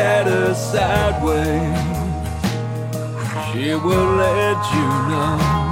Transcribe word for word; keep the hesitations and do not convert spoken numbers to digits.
at her sideways, she will let you know.